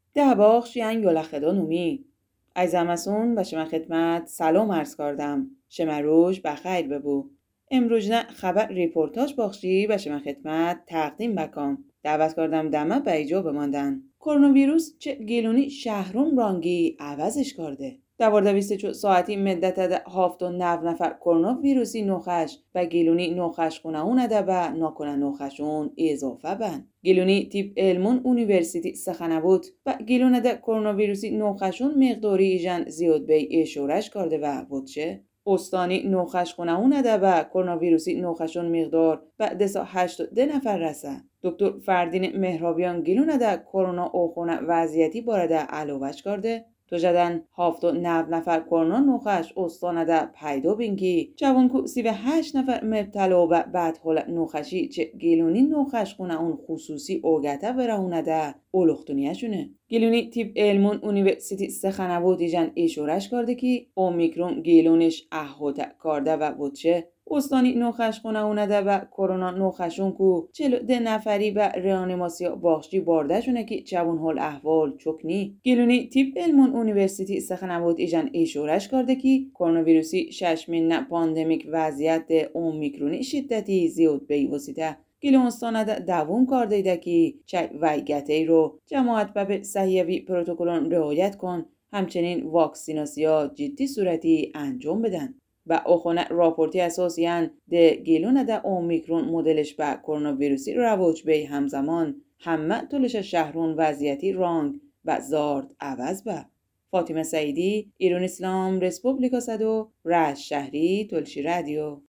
ده باخش یعن یولخدا نومی. ایزمسون و شما خدمت سلام عرض کردم. شما روش بخیر ببو. امروزنه خبر ریپورتاج باخشی و شما خدمت تقدیم بکم. دعوت کردم دمه به ایجا بماندن. کرونا ویروس چه گیلونی شهرون رانگی عوضش کرده. 24 ساعتی مدت ده 79 نفر کرونا ویروسی نوخش و گیلونی نوخش کنه اون ده و ناکنه نوخشون اضافه بن. گیلونی تیپ علمون اونیورسیتی سخنبود و گیلونه ده کرونا ویروسی نوخشون مقداری ایجن زیاد به اشورش کرده و بودشه. استانی نوخش کنه اون ده و کرونا ویروسی نوخشون مقدار و دسا 82 نفر رسه. دکتر فردین مهرابیان گیلونه ده کرونا اوخونه وضعیتی بارده علاوهش کرده. تو جدن 79 نفر کرونا نوخش استانه ده پیدا بینگی جوان کو 38 نفر مبتلا و بعد حال نوخشی چه گیلونی نوخش خونه اون خصوصی اوگته برهونه ده اولوختونیه شونه. گیلونی تیپ علمون اونیورسیتی سخنبود ایجن ایشورش کرده که اومیکرون گیلونش احوته کرده و بودشه. استانی نوخش خونه اونه ده و کرونا نوخشون کو 42 نفری و ریانیماسیا باخشی بارده شونه که جوان حال احوال چکنی. گیلونی تیپ علمون اونیورسیتی سخنبود ایجن ایشورش کرده که کرونا ویروسی 6 نه پاندمیک وضعیت اومیکرونی شدتی زیاد به واسطه گیلونستانه ده دوام کرده ایده که چه ویگته رو جماعت به صحیوی پروتکلون رعایت کن همچنین واکسیناسیا جدی صورتی انجام بدن. و اخونه راپورتی اساسیان ده گیلون ده اومیکرون مدلش به کرونا ویروسی رواج به همزمان همه طولش شهرون وضعیتی رانگ و زارد عوض به. فاطمه سعیدی، ایران اسلام، رسپوبلیکا صدو، رشت شهری، تلشی رادیو.